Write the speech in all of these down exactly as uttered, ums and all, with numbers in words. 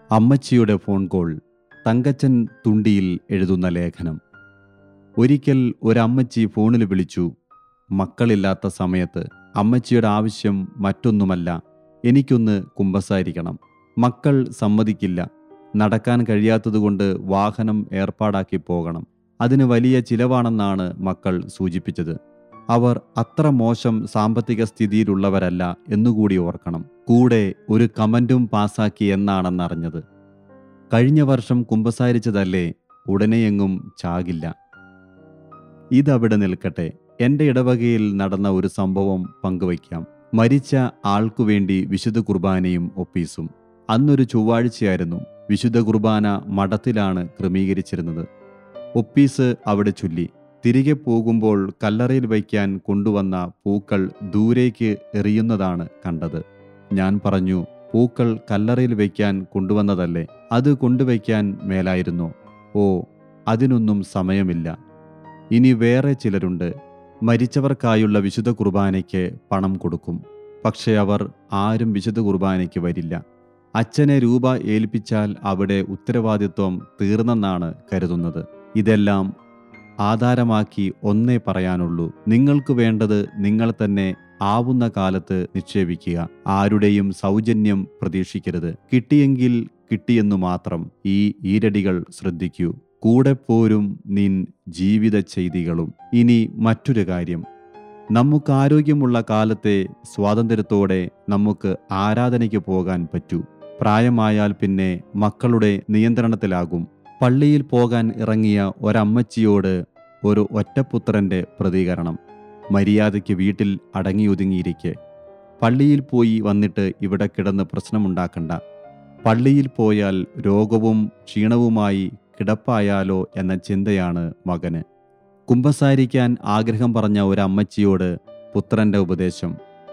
അമ്മച്ചിയുടെ phone call. Thankachan തുണ്ടിയിൽ എഴുതുന്ന ലേഖനം. ഒരിക്കൽ ഒരമ്മച്ചി ഫോണിൽ വിളിച്ചു. മക്കളില്ലാത്ത സമയത്ത്. അമ്മച്ചിയുടെ ആവശ്യം മറ്റൊന്നുമല്ല, എനിക്കൊന്ന് കുമ്പസാരിക്കണം. മക്കൾ സമ്മതിക്കില്ല. നടക്കാൻ കഴിയാത്തതുകൊണ്ട് വാഹനം ഏർപ്പാടാക്കി പോകണം. അതിന് വലിയ ചിലവാണെന്നാണ് മക്കൾ സൂചിപ്പിച്ചത്. അവർ അത്ര മോശം സാമ്പത്തിക സ്ഥിതിയിലുള്ളവരല്ല എന്നുകൂടി ഓർക്കണം. കൂടെ ഒരു കമൻറ്റും പാസാക്കി എന്നാണെന്നറിഞ്ഞത്. കഴിഞ്ഞ വർഷം കുമ്പസാരിച്ചതല്ലേ, ഉടനെയെങ്ങും ചാകില്ല. ഇതവിടെ നിൽക്കട്ടെ. എൻ്റെ ഇടവകയിൽ നടന്ന ഒരു സംഭവം പങ്കുവയ്ക്കാം. മരിച്ച ആൾക്കുവേണ്ടി വിശുദ്ധ കുർബാനയും ഒപ്പീസും. അന്നൊരു ചൊവ്വാഴ്ചയായിരുന്നു. വിശുദ്ധ കുർബാന മഠത്തിലാണ് ക്രമീകരിച്ചിരുന്നത്. ഒപ്പീസ് അവിടെ ചൊല്ലി. തിരികെ പോകുമ്പോൾ കല്ലറയിൽ വയ്ക്കാൻ കൊണ്ടുവന്ന പൂക്കൾ ദൂരേക്ക് എറിയുന്നതാണ് കണ്ടത്. ഞാൻ പറഞ്ഞു, പൂക്കൾ കല്ലറയിൽ വയ്ക്കാൻ കൊണ്ടുവന്നതല്ലേ, അത് കൊണ്ടുവയ്ക്കാൻ മേലായിരുന്നോ? ഓ, അതിനൊന്നും സമയമില്ല. ഇനി വേറെ ചിലരുണ്ട്. മരിച്ചവർക്കായുള്ള വിശുദ്ധ കുർബാനയ്ക്ക് പണം കൊടുക്കും. പക്ഷേ അവർ ആരും വിശുദ്ധ കുർബാനയ്ക്ക് വരില്ല. അച്ഛനെ രൂപ ഏൽപ്പിച്ചാൽ അവിടെ ഉത്തരവാദിത്വം തീർന്നെന്നാണ് കരുതുന്നത്. ഇതെല്ലാം ആധാരമാക്കി ഒന്നേ പറയാനുള്ളൂ. നിങ്ങൾക്ക് വേണ്ടത് നിങ്ങൾ തന്നെ ആവുന്ന കാലത്ത് നിക്ഷേപിക്കുക. ആരുടെയും സൗജന്യം പ്രതീക്ഷിക്കരുത്. കിട്ടിയെങ്കിൽ കിട്ടിയെന്നു മാത്രം. ഈ ഈരടികൾ ശ്രദ്ധിക്കൂ. കൂടെ പോരും നിൻ ജീവിത ചെയ്തികളും. ഇനി മറ്റൊരു കാര്യം. നമുക്ക് ആരോഗ്യമുള്ള കാലത്തെ സ്വാതന്ത്ര്യത്തോടെ നമുക്ക് ആരാധനയ്ക്ക് പോകാൻ പറ്റൂ. പ്രായമായാൽ പിന്നെ മക്കളുടെ നിയന്ത്രണത്തിലാകും. പള്ളിയിൽ പോകാൻ ഇറങ്ങിയ ഒരമ്മച്ചിയോട് ഒരു ഒറ്റപ്പുത്രൻ്റെ പ്രതികരണം. മര്യാദയ്ക്ക് വീട്ടിൽ അടങ്ങിയൊതുങ്ങിയിരിക്കെ. പള്ളിയിൽ പോയി വന്നിട്ട് ഇവിടെ കിടന്ന് പ്രശ്നമുണ്ടാക്കണ്ട. പള്ളിയിൽ പോയാൽ രോഗവും ക്ഷീണവുമായി കിടപ്പായാലോ എന്ന ചിന്തയാണ് മകന്. കുമ്പസാരിക്കാൻ ആഗ്രഹം പറഞ്ഞ ഒരമ്മച്ചിയോട് പുത്രൻ്റെ ഉപദേശം.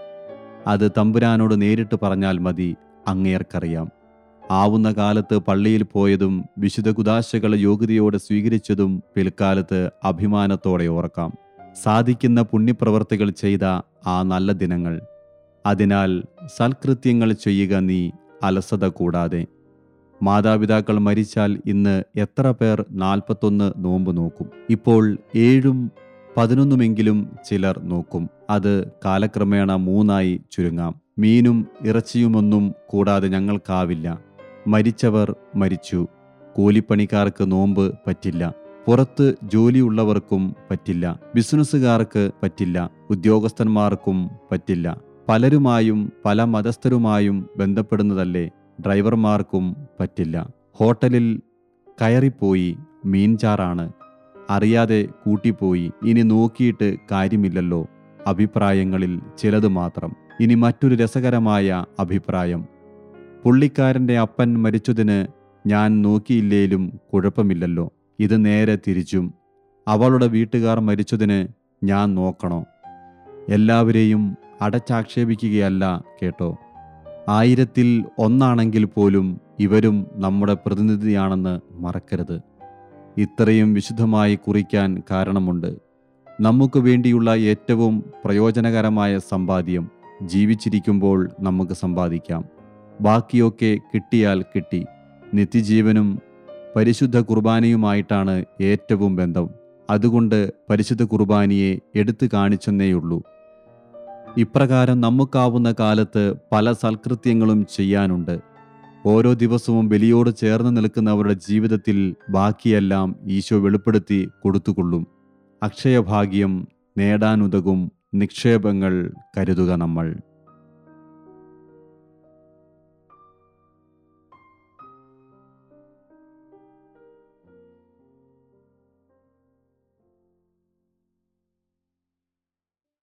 അത് തമ്പുരാനോട് നേരിട്ട് പറഞ്ഞാൽ മതി, അങ്ങേർക്കറിയാം. ആവുന്ന കാലത്ത് പള്ളിയിൽ പോയതും വിശുദ്ധ കുദാശകളെ യോഗ്യതയോടെ സ്വീകരിച്ചതും പിൽക്കാലത്ത് അഭിമാനത്തോടെ ഓർക്കാം. സാധിക്കുന്ന പുണ്യപ്രവർത്തികൾ ചെയ്ത ആ നല്ല ദിനങ്ങൾ. അതിനാൽ സൽകൃത്യങ്ങൾ ചെയ്യുക നീ അലസത കൂടാതെ. മാതാപിതാക്കൾ മരിച്ചാൽ ഇന്ന് എത്ര പേർ നാൽപ്പത്തൊന്ന് നോമ്പ് നോക്കും? ഇപ്പോൾ ഏഴും പതിനൊന്നുമെങ്കിലും ചിലർ നോക്കും. അത് കാലക്രമേണ മൂന്നായി ചുരുങ്ങാം. മീനും ഇറച്ചിയുമൊന്നും കൂടാതെ ഞങ്ങൾക്കാവില്ല. മരിച്ചവർ മരിച്ചു. കൂലിപ്പണിക്കാർക്ക് നോമ്പ് പറ്റില്ല. പുറത്ത് ജോലിയുള്ളവർക്കും പറ്റില്ല. ബിസിനസ്സുകാർക്ക് പറ്റില്ല. ഉദ്യോഗസ്ഥന്മാർക്കും പറ്റില്ല. പലരുമായും പല മതസ്ഥരുമായും ബന്ധപ്പെടുന്നതല്ലേ, ഡ്രൈവർമാർക്കും പറ്റില്ല. ഹോട്ടലിൽ കയറിപ്പോയി, മീൻചാറാണ്, അറിയാതെ കൂട്ടിപ്പോയി, ഇനി നോക്കിയിട്ട് കാര്യമില്ലല്ലോ. അഭിപ്രായങ്ങളിൽ ചിലത് മാത്രം. ഇനി മറ്റൊരു രസകരമായ അഭിപ്രായം. പുള്ളിക്കാരൻ്റെ അപ്പൻ മരിച്ചതിന് ഞാൻ നോക്കിയില്ലേലും കുഴപ്പമില്ലല്ലോ. ഇത് നേരെ തിരിച്ചും. അവളുടെ വീട്ടുകാർ മരിച്ചതിന് ഞാൻ നോക്കണോ? എല്ലാവരെയും അടച്ചാക്ഷേപിക്കുകയല്ല കേട്ടോ. ആയിരത്തിൽ ഒന്നാണെങ്കിൽ പോലും ഇവരും നമ്മുടെ പ്രതിനിധിയാണെന്ന് മറക്കരുത്. ഇത്രയും വിശുദ്ധമായി കുറിക്കാൻ കാരണമുണ്ട്. നമുക്ക് വേണ്ടിയുള്ള ഏറ്റവും പ്രയോജനകരമായ സമ്പാദ്യം ജീവിച്ചിരിക്കുമ്പോൾ നമുക്ക് സമ്പാദിക്കാം. ബാക്കിയൊക്കെ കിട്ടിയാൽ കിട്ടി. നിത്യജീവനും പരിശുദ്ധ കുർബാനയുമായിട്ടാണ് ഏറ്റവും ബന്ധം. അതുകൊണ്ട് പരിശുദ്ധ കുർബാനയെ എടുത്തു കാണിച്ചെന്നേയുള്ളൂ. ഇപ്രകാരം നമുക്കാവുന്ന കാലത്ത് പല സൽകൃത്യങ്ങളും ചെയ്യാനുണ്ട്. ഓരോ ദിവസവും ബലിയോട് ചേർന്ന് നിൽക്കുന്നവരുടെ ജീവിതത്തിൽ ബാക്കിയെല്ലാം ഈശോ വെളിപ്പെടുത്തി കൊടുത്തുകൊള്ളും. അക്ഷയഭാഗ്യം നേടാനുതകും നിക്ഷേപങ്ങൾ കരുതുക നമ്മൾ.